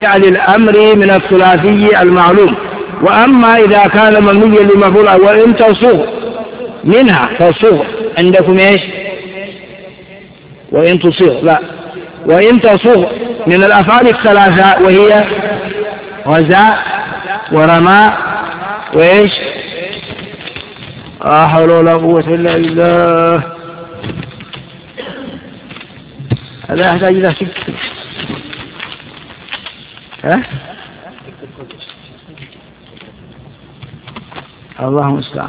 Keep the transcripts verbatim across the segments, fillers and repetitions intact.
يعني الأمر من الثلاثي المعلوم. وأما إذا كان مبنيا لمفعول وإن تصغ منها تصغ عندكم إيش؟ وإن تصغ لا وإن تصغ من الأفعال الثلاثة وهي غزا ورمى وإيش؟ لا حول ولا قوة إلا بالله. هذا يحتاج إلى سكت. ها؟ اللهم استعان.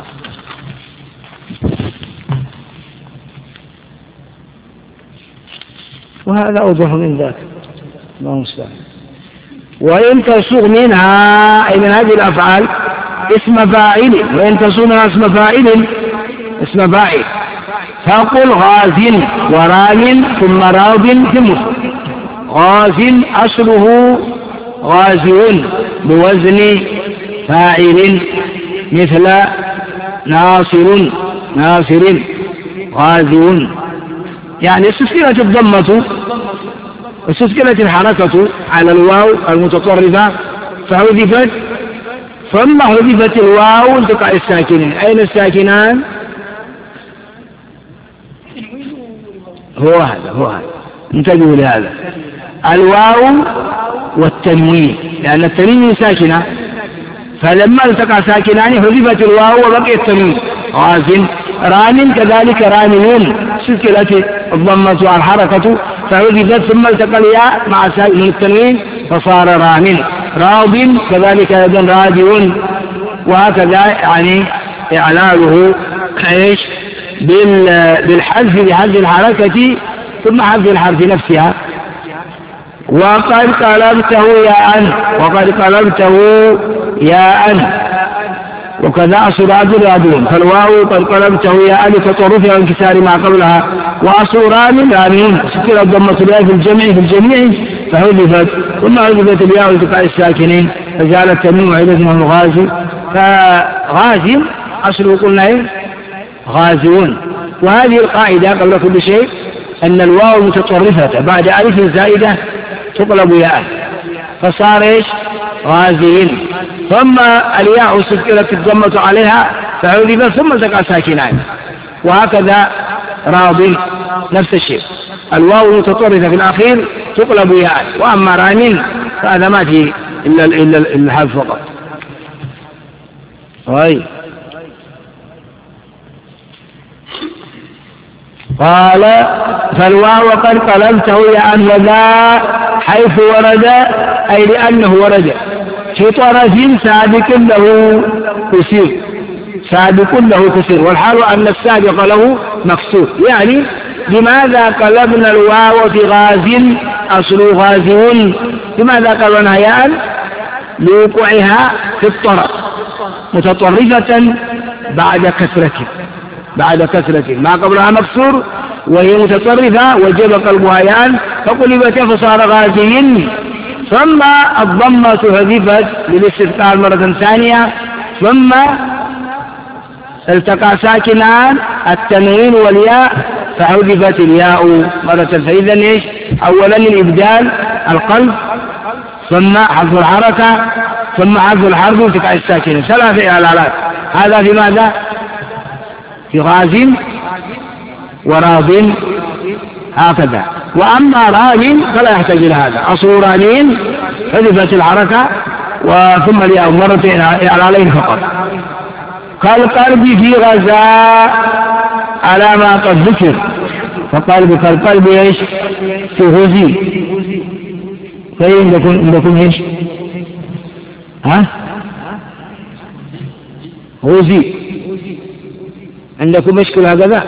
وهذا أوضح من ذاك. اللهم استعان. وإن تصغ منها أي من هذه الأفعال اسم فاعل، وإن تصغ منها اسم فاعل اسم فاعل فقل غاز ورام ثم راض ثم غاز أصله غازون بوزن فاعل مثل ناصر ناصر غازون، يعني استسكنت الضمة استسكنت الحركة على الواو المتطرفة فحذفت، ثم حذفت الواو التقاء الساكنين. أين الساكنان؟ هو هذا هو هذا انتبهوا لهذا، الواو والتنوين، لأن التنوين ساكنة، فلما التقى ساكنان حذفت الواو وبقي التنوين. غاز رام كذلك راميون سكلت الضمة على الحركة فحذفت ثم التقى الياء مع ساكن التنوين فصار رام. راض كذلك أيضا راجون، وهكذا يعني إعلاله ايش؟ بالحذف بحذف الحركة ثم حذف الحرف نفسها. وقد قلبته ياء وقد قلبته ياء وكذا أصل رجل رجل، فالواو قد قلبته ياء لتطرفها وانكسار ما قبلها، وأصل رام رامين سكر الضمة الياء في الجمع في الجميع فحذفت، ثم حذفت الياء والتقاء الساكنين فجعل التنوين وعيدة من الغازي. فغازي أصله قلنا ايه؟ غازون. وهذه القاعدة قبل كل شيء أن الواو المتطرفة بعد ألف زائدة تقلب ياء فصار ايش؟ غازين، ثم الياء سكرت الضمة عليها فحذفت ثم التقى ساكنان، وهكذا راض نفس الشيء، الواو المتطرفة في الأخير تقلب ياء، وأما رامين فهذا ما فيه إلا إلا الحذف فقط. طيب قال فالواو قد قلبته ياء وذا حيث ورد أي لأنه ورد في طرف سابق له كسير سابق له كسير، والحال أن السابق له مكسور. يعني لماذا قلبنا الواو في غاز أصل غازون؟ لماذا قلبنا ياء؟ لوقوعها في الطرف متطرفة بعد كسرة بعد كسرة ما قبلها مكسور وهي متطرفة وجب قلبها ياء فقلبت فصار غازين، ثم الضمة حذفت للاستثقال مرة ثانية، ثم التقى ساكنان التنوين والياء فحذفت الياء مرة. فإذا ايش؟ أولا الإبدال القلب، ثم حذف الحركة، ثم حذف الحرف والتقاء الساكنين، ثلاث إعلالات. هذا في ماذا؟ في غاز وراض هكذا. وأما رام فلا يحتاج إلى هذا، أصل رامين حذفت الحركة وثم الياء مرتين إعلالين فقط. كالقلب في غزاء على ما قد ذكر، فقلب كالقلب ايش؟ في غزي. طيب عندكم عندكم ايش؟ ها؟ غزي عندكم مشكلة هكذا؟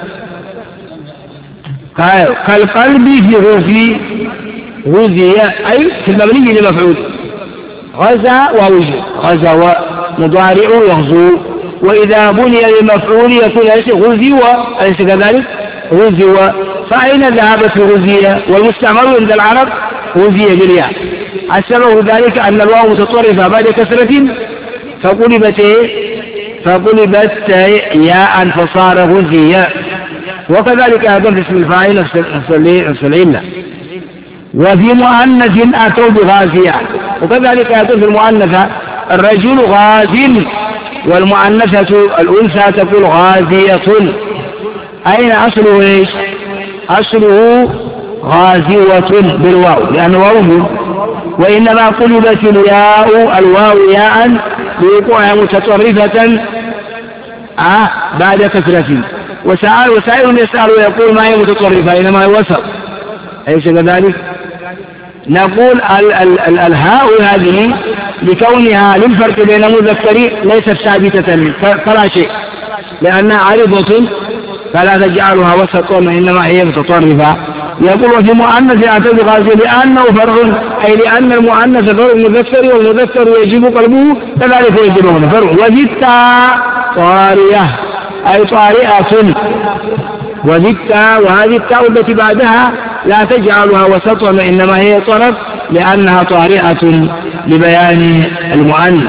كالقلب في غزي غزي أي في المبني لمفعول غزا ووجه غزا ومضارع يغزو، وإذا بني لمفعول يكون غزي أليس كذلك؟ غزي. فأين ذهبت غزية؟ والمستعمل عند العرب غزية بالياء. السبب ذلك أن الواو متطرفة بعد كسرة فقلبت فقلبت ياء فصار غزية، وكذلك أيضا في اسم الفاعل نفس العلة. وفي مؤنث أتوا بغازية وكذلك يقول في المؤنثة الرجل غاز، والمؤنثة الأنثى تقول غازية. أين أصله إيش؟ أصله غازوة بالواو لأنه واو، وإنما قلبت الياء الواو ياء لوقوعها متطرفة آه بعد كثرة. وسائل وسائل يسأل ويقول ما هي متطرفة إنما هي وسط، أليس كذلك؟ نقول ال ال ال الهاء هذه لكونها للفرق بين مذكر ليست ثابتة فلا شيء، لأنها عارضة فلا تجعلها وسطا إنما هي متطرفة. يقول وفي مؤنث أعتد غازي لأنه فرع، أي لأن المؤنث فرع المذكر، والمذكر يجب قلبه كذلك يجب هنا فرع. وذتا طارية أي طارئة، وذتا وهذه التاء التي بعدها لا تجعلها وسطا إنما هي طرف لأنها طارئة لبيان المؤنث.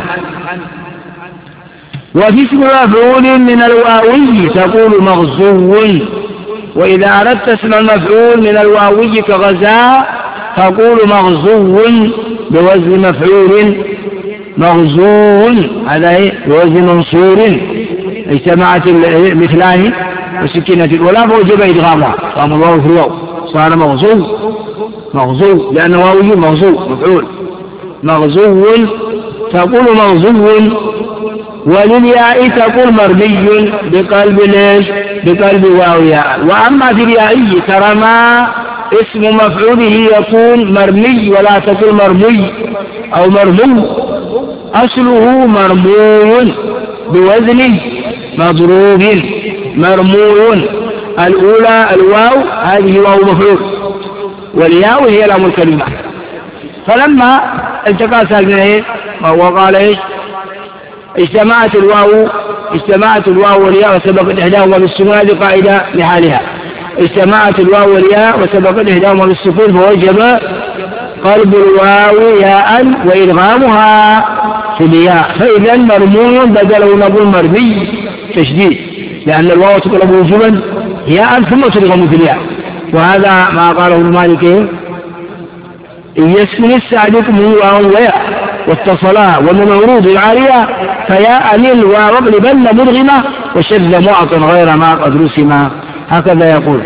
وفي اسم مفعول من الواوي تقول مغزو، وإذا أردت اسم المفعول من الواوي كغزاء تقول مغزو بوزن مفعول مغزو، هذا بوزن منصور اجتمعت مثلان وسكينة الأولى فوجب إدغامها قام الواو في الواو صار مغزو مغزو لأنه واوي مغزو مفعول مغزو تقول مغزو. وللياء تقول مرمي بقلب ليش؟ بقلب واو ياء. وأما في اليائي ترى ما اسم مفعوله يكون مرمي ولا تقول مرمي أو مرمو، أصله مرمو بوزن مضروب مرمو. الأولى الواو هذه واو مفعول، والياء هي لام الكلمة. فلما التقى ساكنين وقال ايش؟ اجتمعت الواو اجتمعت الواو والياء وسبقت إحداهما بالسكون، هذه قاعدة لحالها. اجتمعت الواو والياء وسبقت إحداهما بالسكون فوجب قلب الواو ياء وإدغامها في الياء. فإذا مرمون بدله نقول مرمي تشديد، لأن الواو تقلب وجوبا ياء ثم تدغم في الياء. وهذا ما قاله المالك إن يسكن السعدكم هو وياء واتصلا ومن عروض العارية فياء لل واغلبن مدغمة وشذ معط غير ما قد رسم، هكذا يقول.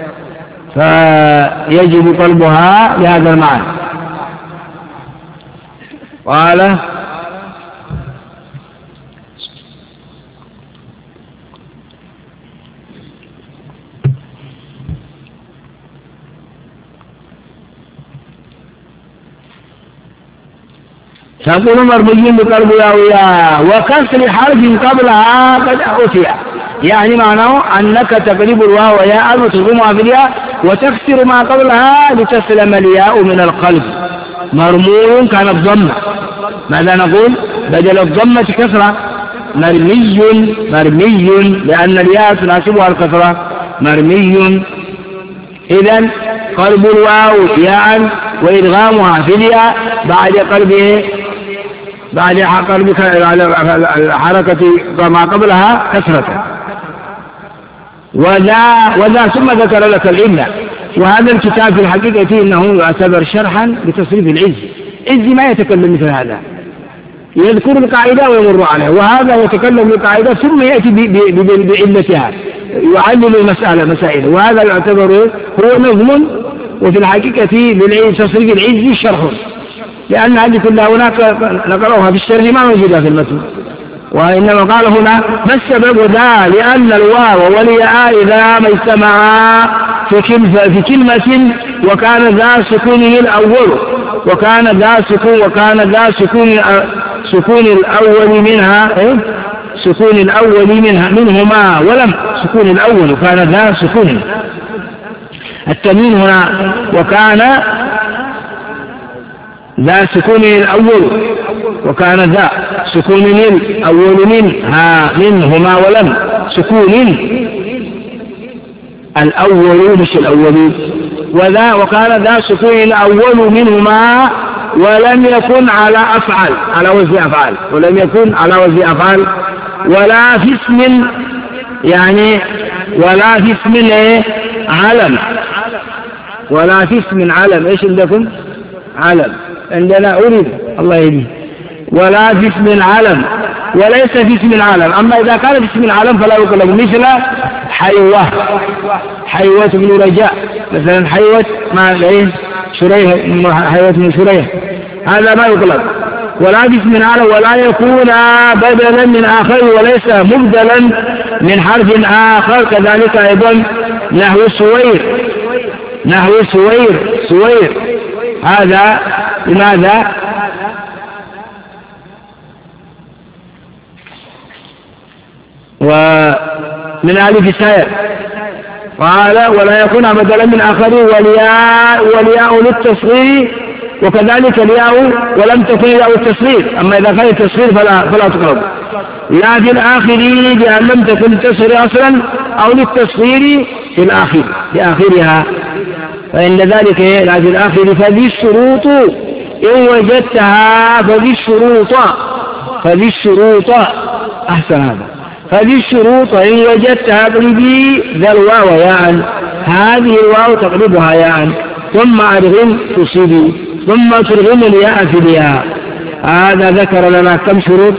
فيجب قلبها لهذا المعنى. قال تقول مرمي بقلب ياويا وكسر حرف قبلها قد أتي، يعني معناه أنك تقلب الواو ياء وتضمها في الياء وتكسر ما قبلها لتسلم الياء من القلب. مرمي كانت ضمة، ماذا نقول؟ بدل الضمة كسرة مرمي مرمي لأن الياء تناسبها الكسرة مرمي. إذن قلب الواو ياء وإدغامها في الياء بعد قلبه بعد قلب حركة ما قبلها كسرة. وذا وذا ثم ذكر لك العلة. وهذا الكتاب في الحقيقة إنه يعتبر شرحا لتصريف العز. عز ما يتكلم مثل هذا، يذكر القاعدة ويمر عليها، وهذا يتكلم بالقاعدة ثم يأتي بعلتها يعلل المسألة مسائل. وهذا يعتبر هو نظم، وفي الحقيقة لتصريف العز شرح، لأن هذه كلها هناك نقرأها في الشرح ما موجودة في المتن. وإنما قال هنا ما السبب؟ ذا لأن الواو والياء إذا ما اجتمعا في كلمة, في كلمة وكان ذا سكونه الأول وكان ذا سكون وكان ذا سكون سكون الأول منها إيه؟ سكون الأول منها منهما ولم سكون الأول وكان ذا سكون التنوين هنا وكان ذا سكون الأول وكان ذا سكون الأول منها منهما ولم سكون الأول مش الأول وذا وكان ذا سكون الأول منهما ولم يكن على أفعال على وزن أفعال ولم يكن على وزن أفعال ولا في اسم يعني ولا في اسم علم ولا في اسم علم. ايش عندكم؟ علم عندنا أريد الله يهديه، ولا في اسم العالم، وليس في اسم العالم. أما إذا كان في اسم العالم فلا يقلب، مثل حيوة، حيوة بن رجاء مثلا، حيوة مع الايه شريح، حيوة بن شريح، هذا ما يقلب. ولا في اسم العالم، ولا يكون بدلا من آخر وليس مبدلا من حرف آخر. كذلك أيضا نحو سوير، نحو سوير، سوير هذا لماذا؟ ومن ألف سائر. قال ولا يكون بدلا من آخر، والياء والياء للتصغير، وكذلك الياء ولم تكن ياء التصغير. أما إذا كان التصغير فلا فلا تقرب. لا في الآخر بأن لم تكن التصغير أصلا، أو للتصغير في الآخر في آخرها، فإن ذلك لا في الآخر. فذي الشروط إن وجدتها، فذي الشروط، فذي الشروط أحسن هذا، فذي الشروط إن وجدتها اقلبي ذا الواو ياء، هذه الواو تقلبها ياء، ثم أدغم تصيبي، ثم ترغم الياء في الياء. هذا ذكر لنا كم شروط.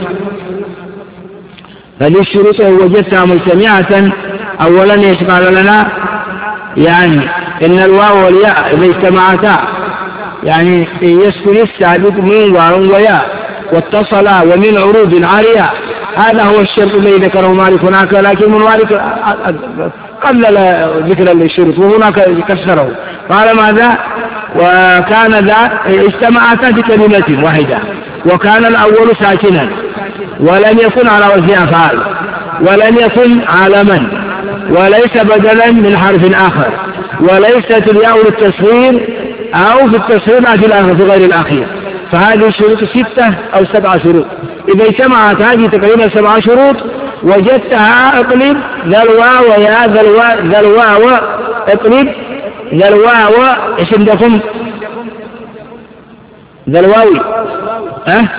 فذي الشروط إن وجدتها مجتمعة، أولا يشمل لنا يعني إن الواو والياء إذا اجتمعتا، يعني يسكن السابق من واو وياء واتصلا ومن عروض عارية. هذا هو الشرط الذي ذكره مالك هناك، لكن من مالك قلل ذكر الشروط وهناك كسره. قال ماذا؟ وكان ذا اجتمعتا بكلمة واحدة، وكان الأول ساكنا، ولم يكن على وزن أفعال، ولم يكن عالما، وليس بدلا من حرف آخر، وليست الياء للتصغير أو في التصغير لا في الآخر في غير الأخير. فهذه الشروط ستة أو سبعة شروط. إذا اجتمعت هذه تقريبا سبعة شروط وجدتها اقلب ذا الواو يا ذا الواو، ذا الواو اقلب ذا الواو. ايش عندكم؟ ذا الواوي ها أه؟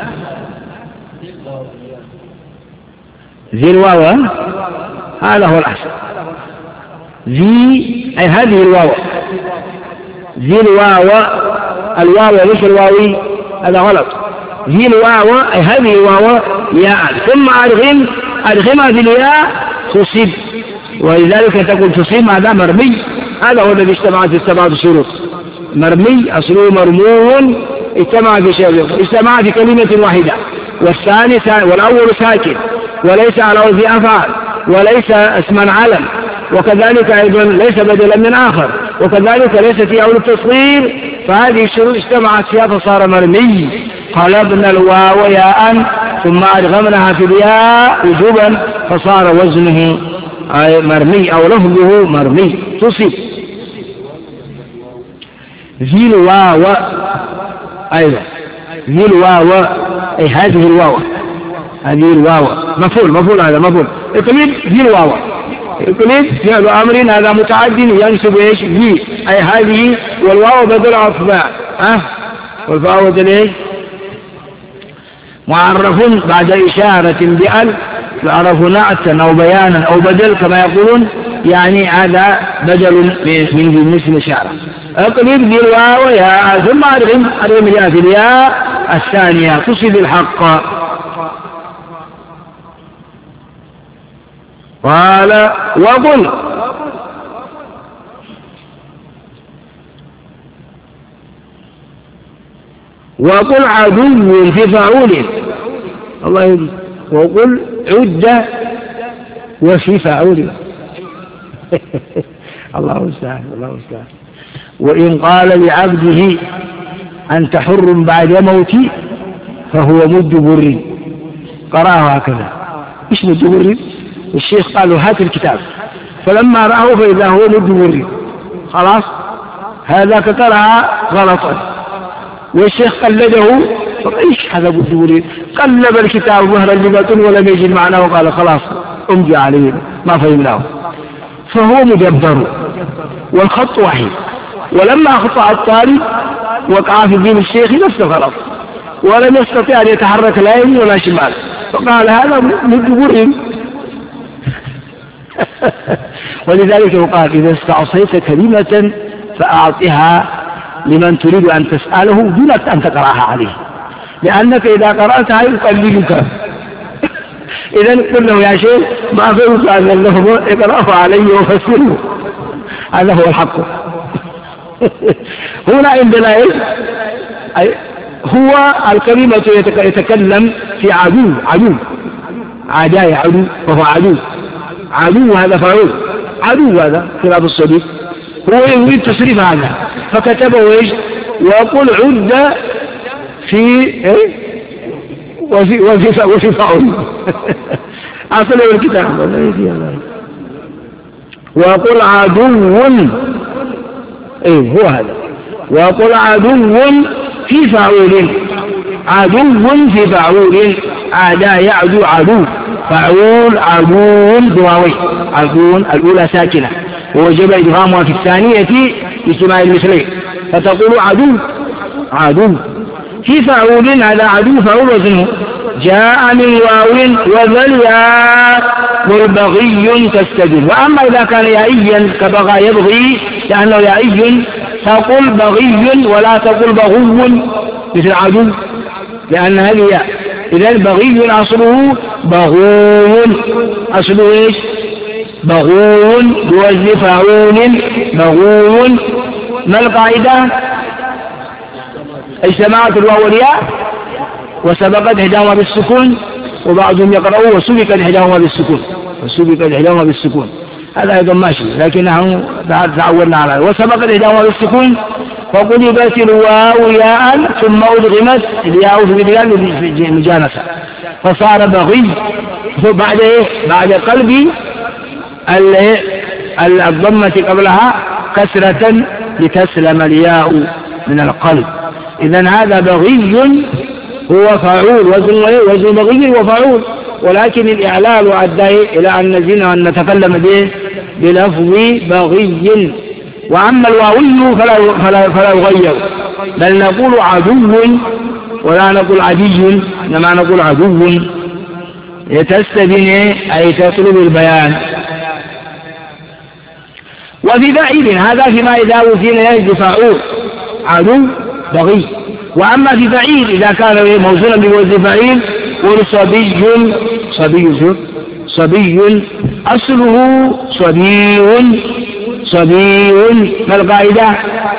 ذي الواو، هذا هو الأحسن. ذي أي هذه الواو، ذي الواو، الواو ليس الواوي، هذا غلط. ذي الواو أي هذه الواو ياء، ثم أدغم، أدغمها بالياء تصيب، ولذلك تقول تصيب هذا مرمي. هذا هو الذي اجتمعت السبعة شروط. مرمي أصله مرمو، اجتمع في شيء، اجتمع في كلمة واحدة، والثاني والأول ساكن، وليس على وزن أفعال، وليس اسما علم، وكذلك أيضا ليس بدلا من آخر، وكذلك ليس في أول التصغير. فهذه الشروط اجتمعت فيها فصار مرمي. قلبنا الواو ياء ثم أدغمناها في الياء وجوبا فصار وزنه مرمي أو لفظه مرمي تصيب. ذي الواو أيضا، ذي الواو أي هذه الواو، هذه الواو مفعول، مفعول هذا مفعول. اقلب ذي الواو، اقلب فعل أمر هذا متعد ينسب ايش؟ ذي أي هذه، والواو بدل أصبع ها، والواو بدل ايش؟ معرف بعد إشارة بأل، يعرف نعتا أو بيانا أو بدل كما يقولون، يعني هذا بدل من مثل إشارة. اقلب ذي الواو يا ثم أرغم، أرغم الياء في الياء الثانية تصب الحق. قال وقل وقل عدو في فعول، الله يجزي، وقل عد وفي فعول الله المستعان، الله المستعان. وإن قال لعبده أنت حر بعد موتي فهو مد بر، قرأه هكذا. إيش مد بر؟ الشيخ قال له هات الكتاب، فلما رأه فإذا هو مد بر، خلاص هذا قرأ غلطا، والشيخ قلده. ايش هذا مد بر؟ قلب الكتاب ظهر اللغة ولم يجد معناه وقال خلاص امضي عليه ما فهمناه. فهو مدبر والخط واحد، ولما أخطأ الطالب وقع في دين الشيخ نفس الغلط، ولم يستطيع أن يتحرك لا يمين ولا شمال، فقال هذا مد بر. ولذلك يقال إذا استعصيت كلمة فأعطها لمن تريد أن تسأله دون أن تقرأها عليه، لأنك إذا قرأتها يقلدك. إذا قل له يا شيخ ما فهمت أن اللفظ اقرأه علي وفسره، هذا هو الحق. هنا عندنا إيش؟ هو الكلمة يتكلم في عدو، عدو عداء عدو، وهو عدو، عدو هذا فعول، عدو هذا خلاف الصديق، هو يريد تصريف هذا فكتبه إيش؟ وقل عد في إيه؟ وفي وفي وفي فعول. أصل الكتاب وقل عدو، إيه هو هذا، وقل عدو في فعول، عدو في فعول، عدا يعدو عدو، فعول عدو دواوي، عدو الأولى ساكنة ووجب إدغامها في الثانية باجتماع المثلين فتقول عدو، عدو في فعول، هذا عدو فعول وزنه جاء من واو وذليا والبغي تستدل. وأما إذا كان يائيا كبغى يبغي لأنه يائي تقول بغي ولا تقول بغو مثل عدو لأن هذه ياء. إذا بغي أصله بغو، أصله إيش؟ بغو بوزن فعول، بغو. ما القاعدة؟ اجتمعت الواو والياء وسبقت إحداهما بالسكون، وبعضهم يقرأوا وسبقت إحداهما بالسكون، وسبقت إحداهما بالسكون، هذا أيضا ماشي لكنه تعودنا على وسبقت إحداهما بالسكون فقلبت الواو ياء ثم أدغمت الياء في البداية مجانسة فصار بغي. بعد إيه؟ بعد قلب الضمة قبلها كسرة لتسلم الياء من القلب. إذن هذا بغي هو فاعول، وزن وزن بغي وفاعول، ولكن الإعلال أدى إلى أن نزين وأن نتكلم به بلفظ بغي. وأما الواوي فلا, فلا, فلا يغير، بل نقول عدو ولا نقول عدي، إنما نقول عدو يتستبين أي تطلب البيان. وفي بعيد هذا فيما إذا وزن يجد فاعول عدو بغي. وأما في بعيد إذا كان موزونا بوزن فعيل قل صبي، صبي صبي أصله صبي، صبي. ما القاعدة؟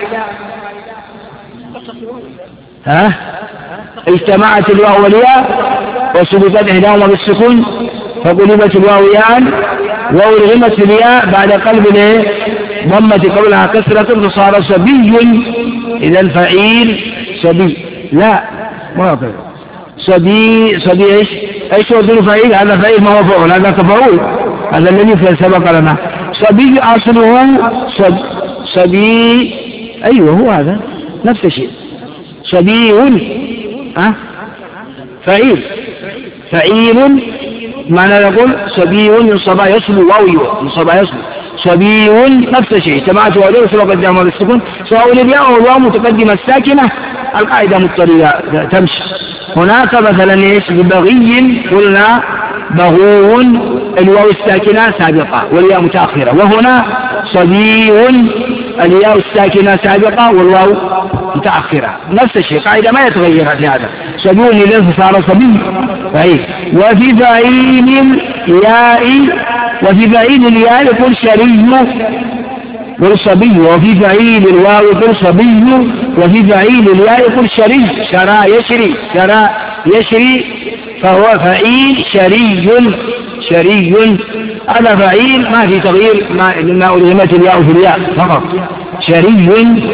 ها؟ اجتمعت الواو والياء وسبقت إحداهما بالسكون فقلبت الواو ياء وألغمت الياء بعد قلب ضمة قبلها كسرة فصار صبي. إذا الفعيل صبي، لا ما أقول صبي، صبي إيش؟ إيش وزن فعيل؟ هذا فعيل ما هو فعول، هذا تفعول، هذا الذي سبق لنا. صبي أصله صب... صبي، أيوه هو هذا نفس الشيء، صبي أه؟ فعيل، فعيل معنى نقول صبي من صبا يصل واوي من صبا يصل صبي نفس الشيء. جماعة وعليه سبق الجامعة بالسكون سواء الياء والواو متقدمة الساكنة القاعدة مضطرية تمشي. هناك مثلا ايش؟ ببغي قلنا بغو الواو الساكنة سابقة والياء متأخرة، وهنا صبي الياء الساكنة سابقة والواو متأخرة، نفس الشيء قاعدة ما يتغير في هذا. صبي إذن صار صبي فعيل. وفي فعيل الياء وفي فعيل الياء يقول شري يقول صبي، وفي فعيل الواو يقول صبي، وفي فعيل الياء يقول شري، شرى يشري، شرى يشري فهو فعيل شري، شري. هذا فعيل ما في تغيير ما ألهمت الياء في الياء فقط، شري.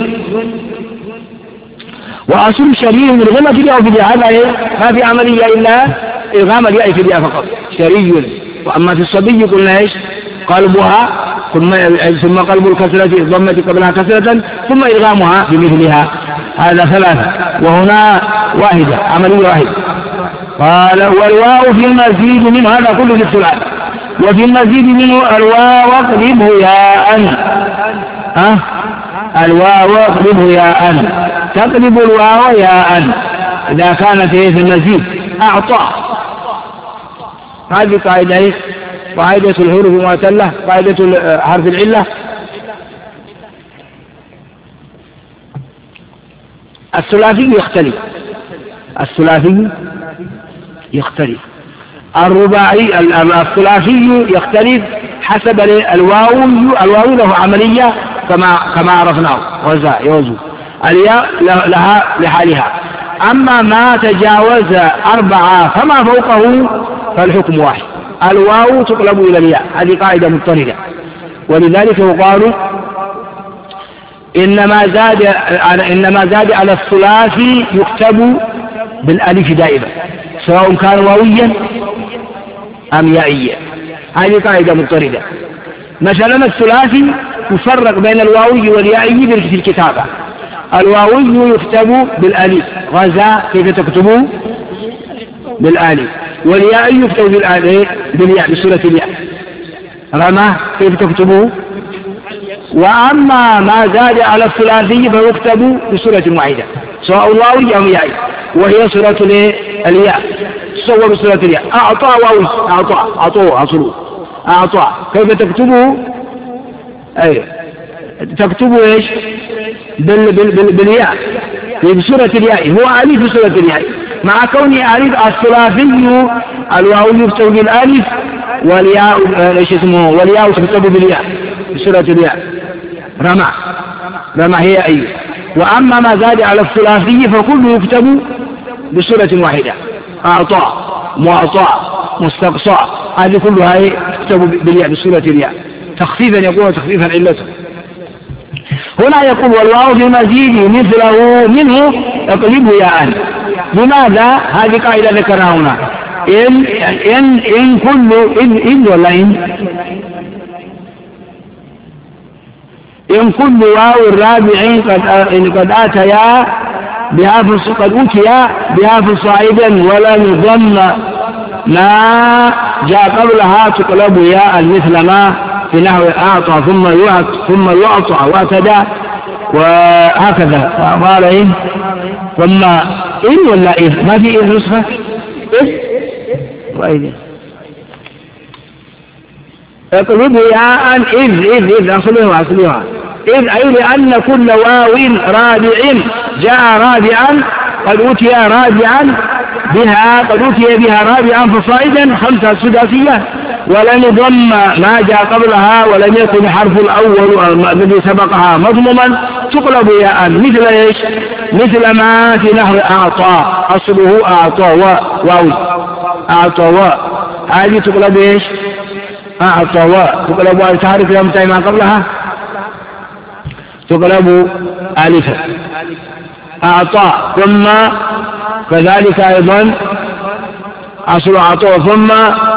وأصل شري من غمة الياء في الياء، هذا ما في عملية إلا إلغام الياء في الياء فقط، شري. وأما في الصبي قلنا إيش؟ قلبها ثم قلب الكسرة الضمة قبلها كسرة ثم إلغامها بمثلها، هذا ثلاثة. وهنا واحدة، عملية واحدة. قال والواو في المزيد منه، هذا كله في الثلاث. وفي المزيد منه الواو اقلبه ياء، ها الواو اقلبه ياء، تقلب الواو ياء إذا كانت في المزيد. أعطى، هذه قاعدة قاعدة الحروف المعتلة، قاعدة حرف العلة. الثلاثي يختلف الثلاثي يختلف الرباعي الثلاثي يختلف حسب الواو الواو له عملية كما كما عرفناه وزاء يوزو الياء لها لحالها. أما ما تجاوز أربعة فما فوقه فالحكم واحد، الواو تقلب إلى الياء، هذه قاعدة مضطردة. ولذلك يقال إنما زاد إنما زاد على الثلاثي يكتب بالألف دائما سواء كان واويا أم يائيا، هذه قاعدة مضطردة. مثلا الثلاثي يفرق بين الواوي واليائي في الكتابة، الواوي يكتب بالألف غزا كيف تكتبه بالألف، واليائي يكتب بالياء بسورة الياء، رمى كيف تكتبه. وأما ما زاد على الثلاثي فيكتب بسورة واحدة سواء واوي أو يائي، وهي سورة الياء، تصور بسورة الياء. أعطى واوي أعطى أعطوه أصلوه أعطى كيف تكتبه؟ أي تكتبه إيش؟ بال بال بال بالياء بسورة الياء، هو ألف بسورة الياء، مع كونه ألف الثلاثي الواو يكتب بالألف والياء ايش اسمه والياء تكتب بالياء بسورة الياء، رمى رمى هي أي. وأما ما زاد على الثلاثي فكله يكتب بسورة واحدة، أعطى معطى مستقصى، هذه كلها تكتب بالياء بسورة الياء تخفيفا، يقول تخفيفا علته. هنا يقول والواو في المزيد مثله منه يقلبه ياء. لماذا؟ هذه قاعدة ذكرها هنا، إن إن إن كل إن إن ولا إن إن كل واو الرابع قد قد آتيا بها قد أوتيا بها في صاعدا ولم ضم ما جاء قبلها تقلب ياء مثل ما في نحو أعطى ثم يعطى ثم يعطى واعتدى وهكذا. قال إيه ثم إن ولا إيه ما في إيه نسخة إيه وإيه اقلبه ياء إذ إذ إذ أصلها أصلها إذ أي لأن كل واو رابع جاء رابعا قد أوتي رابعا بها قد أوتي بها رابعا فصائدا خمسة سداسية ولم يضم ما جاء قبلها ولم يكن حرف الأول الذي سبقها مضموما تقلب ياء مثل إيش مثل ما في نحو أعطى أصله أعطى واو أعطى واو هذه تقلب إيش أعطى واو تقلب واو تعرف يوم تاي ما قبلها تقلب ألفا أعطى ثم كذلك أيضا أصل أعطى ثم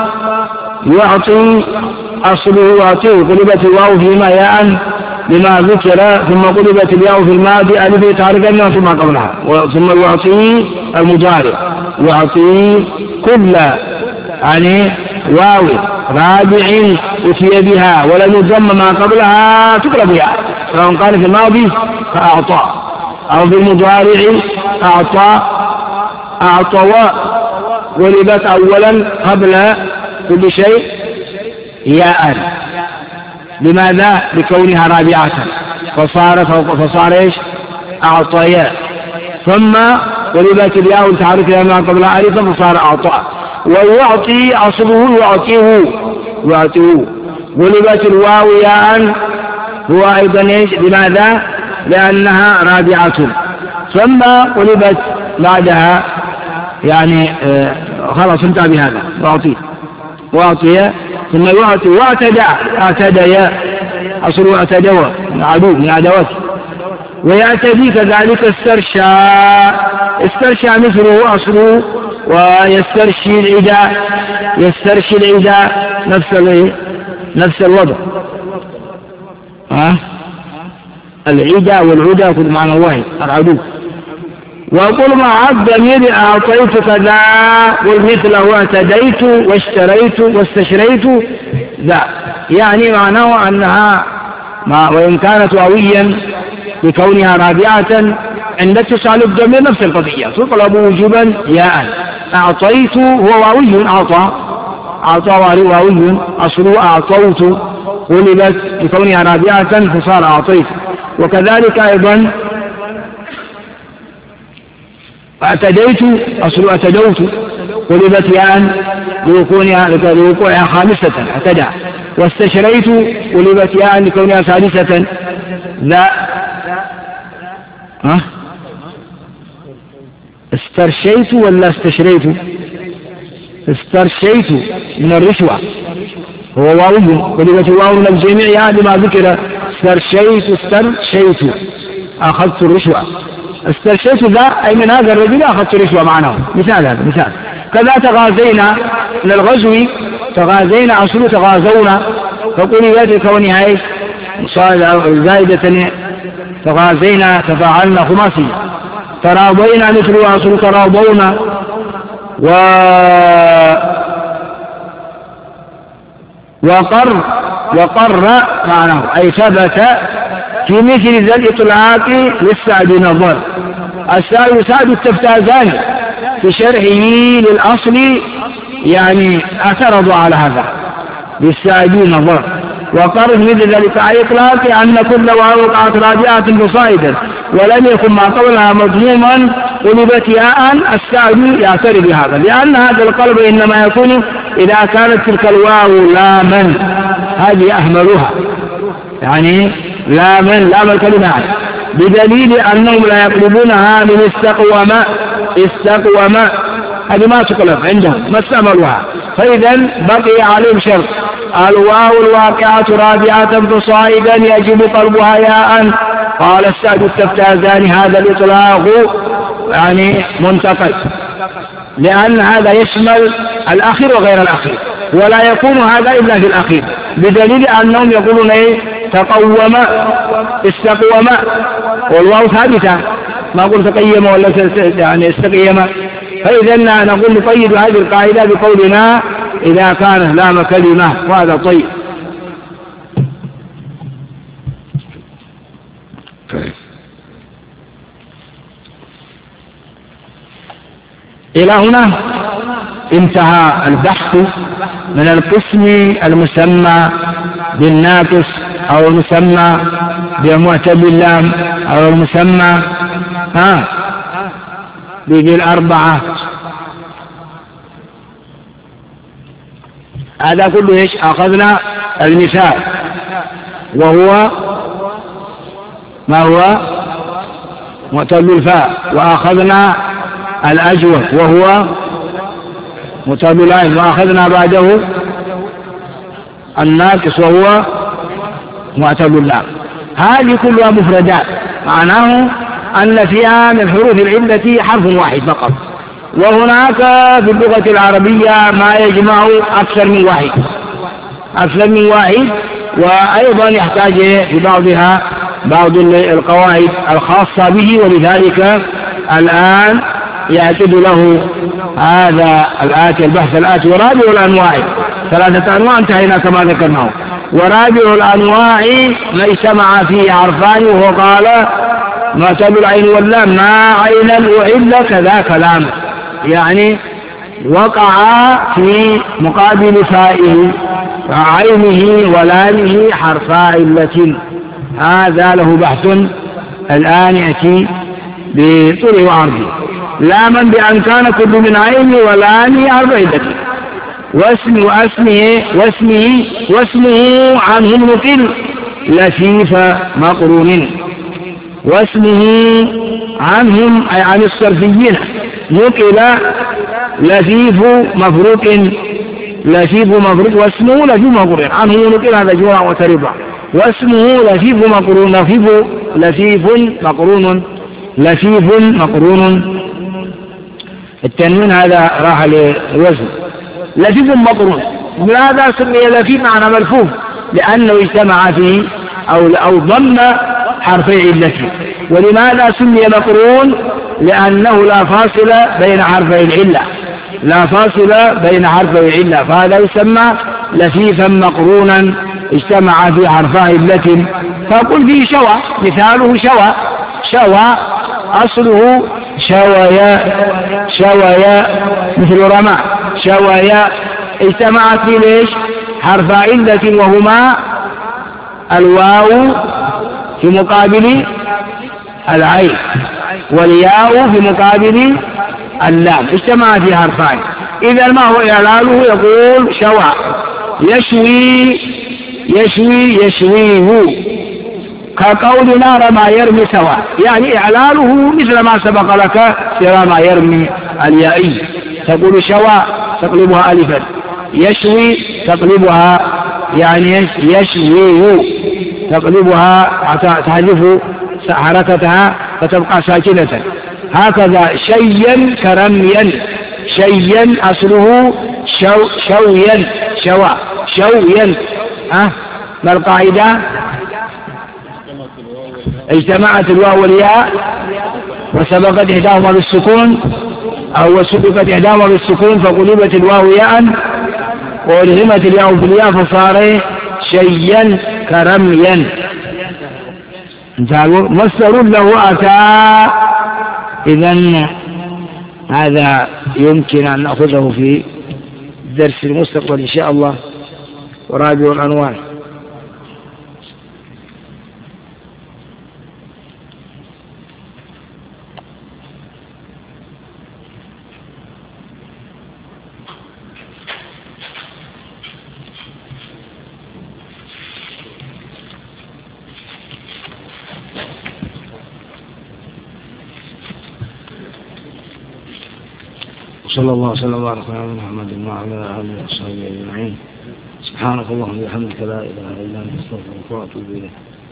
يعطي أصله يعطيه قلبت الواو فيما ياء لما ذكر ثم قلبت الياء في الماضي ألف تعرف أنها ثم قبلها ثم يعطي المضارع يعطي كل يعني واو رابع أتي بها ولم يضم ما قبلها تقلب ياء سواء قال في الماضي فأعطى أو في المضارع أعطى أعطى قلبت أولا قبل كل شيء ياء. لماذا؟ لكونها رابعة فصار فصار ايش أعطيا ثم قلبت الياء تعرف ما قبلها ألفا فصار أعطى. ويعطي أصله يعطيه يعطيه قلبت الواو ياء هو أيضا ايش لماذا؟ لأنها رابعة ثم قلبت بعدها يعني آه خلاص انتهى بهذا واعطيه واعطيه ثم يعطي واعتدى اعتدى أصل اعتدى عدو من عدوات ويعتدي كذلك استرشى استرشى مثله أصله ويسترشي العداء يسترشي العداء نفس نفس الوضع ها العداء والعداء كل معنى واحد العدو. وقل مع الضمير أعطيت كذا قل مثله اعتديت واشتريت واستشريت ذا يعني معناه أنها ما وإن كانت واويا بكونها رابعة عند اتصال الضمير نفس القضية تطلب وجوبا ياء. أعطيت هو واوي أعطى أعطى واوي أصله أعطوت قلبت بكونها رابعة فصار أعطيت. وكذلك أيضا اعتديت أصل اعتدوت قلبت ياء لوقوعها لوقوعها خامسة اعتدى. واستشريت قلبت ياء لكونها سادسة لا ها استرشيت ولا استشريت؟ استرشيت من الرشوة هو واو قلبت واو من الجميع لما ذكر استرشيت استرشيت أخذت الرشوة. استرشيت ذا أي من هذا الرجل أخذت رشوة معناه. مثال هذا مثال. كذا تغازينا من الغزو تغازينا أصل تغازونا فقلبت كونها ايش زائدة تغازينا تفاعلنا خماسي. تراضينا مثل أصل تراضونا. و وقر وقر معناه أي ثبت في مثل ذا الإطلاق للسعد نظر. السعد سعد التفتازاني في شرحه للأصل يعني اعترضوا على هذا للسعد نظر. وقر مثل ذلك على إطلاق أن كل وقعت راجعة بصائدا ولم يكن ما قبلها مضموما قلبت ياء. السعد يعترض بهذا لأن هذا القلب إنما يكون إذا كانت تلك الواو لاما هذه أهملها يعني لاما لام الكلمة بدليل أنهم لا يقلبونها من استقوم استقوم هذه ما تقلب عندهم ما استعملوها. فإذا بقي عليهم شرط الواو الواقعة رابعة بصائدا يجب قلبها ياء. قال السعد التفتازاني هذا الإطلاق يعني منتقد لأن هذا يشمل الأخير وغير الأخير ولا يكون هذا إلا في الأخير بدليل أنهم يقولون ايه تقوم استقوم والواو ثابتة ما قلت تقيم ولا يعني استقيم. فإذا نقول نقيد هذه القاعدة بقولنا إذا كان لام كلمة وهذا طيب. إلى هنا انتهى البحث من القسم المسمى بالناقص أو المسمى بمعتل اللام أو المسمى ها بالأربعة. هذا كله ايش أخذنا المثال وهو ما هو معتل الفاء وأخذنا الأجوف وهو معتل العين وأخذنا بعده الناقص وهو معتل اللام. هذه كلها مفردات معناه أن فيها من حروف العلة حرف واحد فقط. وهناك في اللغة العربية ما يجمع أكثر من واحد أكثر من واحد وأيضا يحتاج في بعضها بعض القواعد الخاصة به ولذلك الآن يعتد له هذا الآتي البحث الآتي. ورابع الأنواع ثلاثة أنواع انتهينا كما ذكرناه. ورابع الأنواع ليس مع فيه عرفان وهو قال معتل العين واللام ما عينا وعلا كذا كلام يعني وقع في مقابل فائه عينه ولامه حرفا علة. هذا له بحث الآن يأتي بطول وعرضه. لاما بأن كان كل من عين ولامه حرف علة واسم واسمه واسمه واسمه عنه نقل لفيف مقرون. واسمه عنهم أي عن الصرفيين نقل لفيف مفروق لفيف مفروق واسمه لفيف مقرون عنه نقل هذا جوع وتربع. واسمه لفيف مقرون لفيف لفيف مقرون لفيف مقرون. التنوين هذا راح للوزن لفيف مقرون. لهذا سمي لفيف معنى ملفوف لأنه اجتمع فيه أو أو ضم حرفي علته. ولماذا سمي مقرون؟ لأنه لا فاصل بين حرفي العلة لا فاصل بين حرفي العلة فهذا يسمى لفيفا مقرونا اجتمع في حرفي علة. فقل فيه شوى مثاله شوى شوى أصله شويا شويا مثل رمى شويا اجتمعت في ليش حرف علة وهما الواو في مقابل العين والياء في مقابل اللام اجتمع في حرفان. إذا ما هو إعلاله؟ يقول شوى، يشوي يشوي يشويه، كقولنا رمى يرمي سواء، يعني إعلاله مثل ما سبق لك في رمى يرمي اليائي، تقول شوى تقلبها ألفا، يشوي تقلبها يعني يشويه تقلبها تحذف حركتها فتبقى ساكنة. هكذا شيا كرميا، شيا أصله شو شويا شوى شويا. ها ما القاعدة؟ اجتمعت الواو والياء وسبقت إحداهما بالسكون أو سبقت إحداهما بالسكون فقلبت الواو ياء وألهمت الياء في الياء فصار شيئا كرميا. مصدر له أتى. إذن هذا يمكن أن نأخذه في درس المستقبل إن شاء الله. ورابع العنوان صلى الله وسلم وبارك على محمد وعلى آله وصحبه أجمعين. سبحانك اللهم وبحمدك لا إله إلا أنت أستغفرك وأتوب إليك.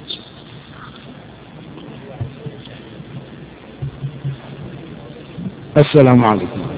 السلام عليكم.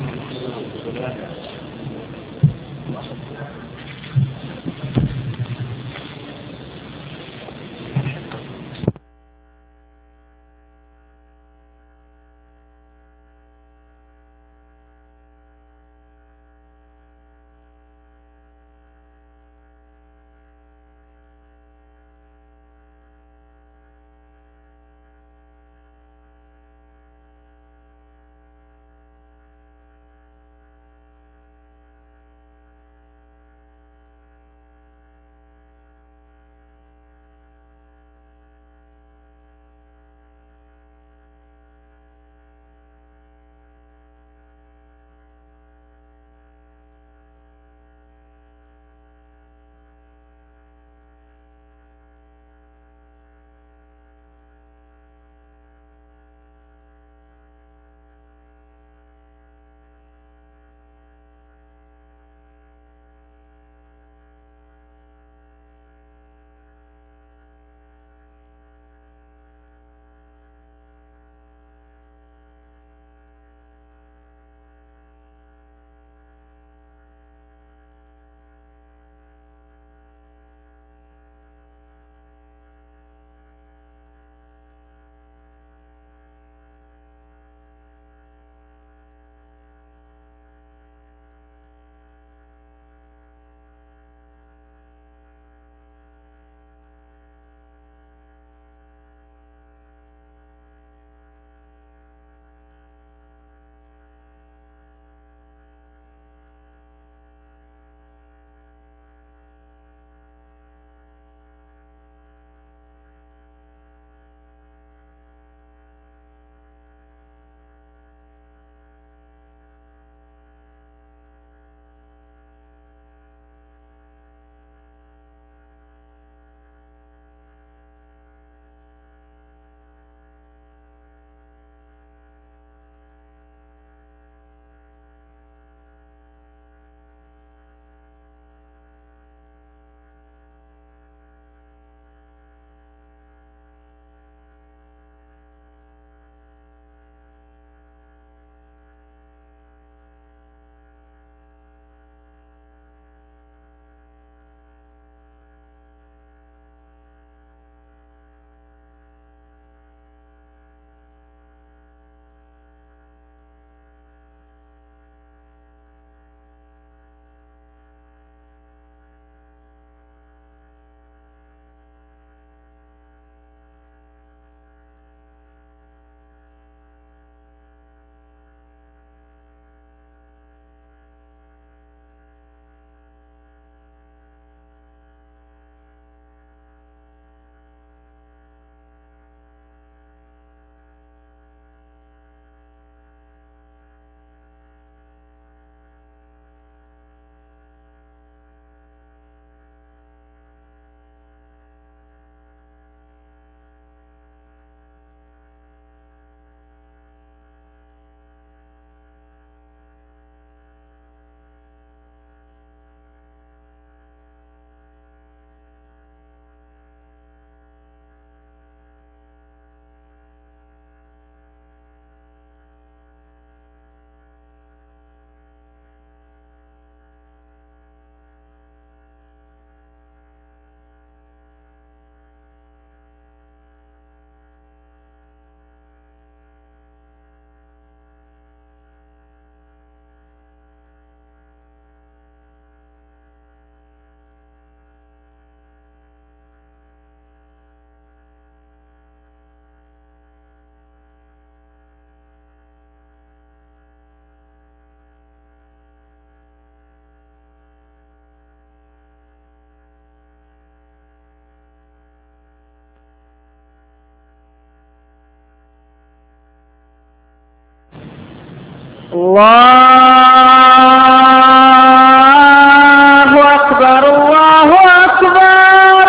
الله أكبر الله أكبر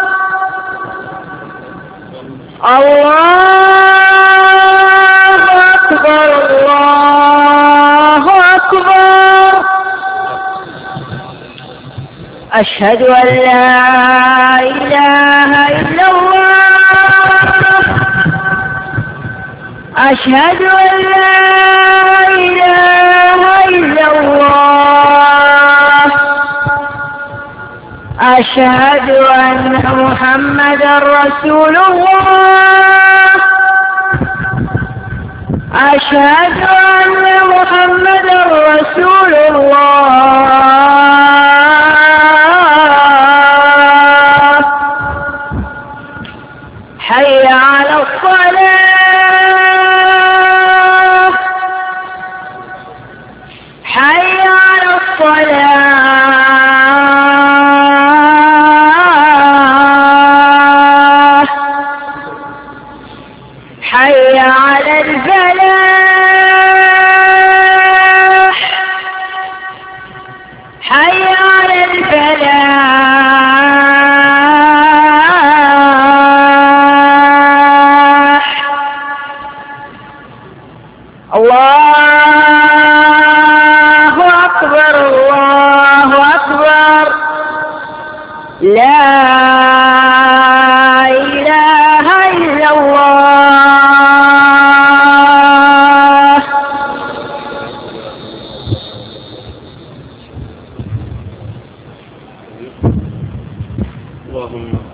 الله أكبر الله أكبر أشهد أن لا إله إلا الله أشهد أن لا إله إلا الله أشهد أن محمدا رسول الله أشهد أن محمدا رسول الله حي على الصلاة حي على الصلاة حي على الفلاح حي على الفلاح الله أكبر الله أكبر لا إله إلا الله اللهم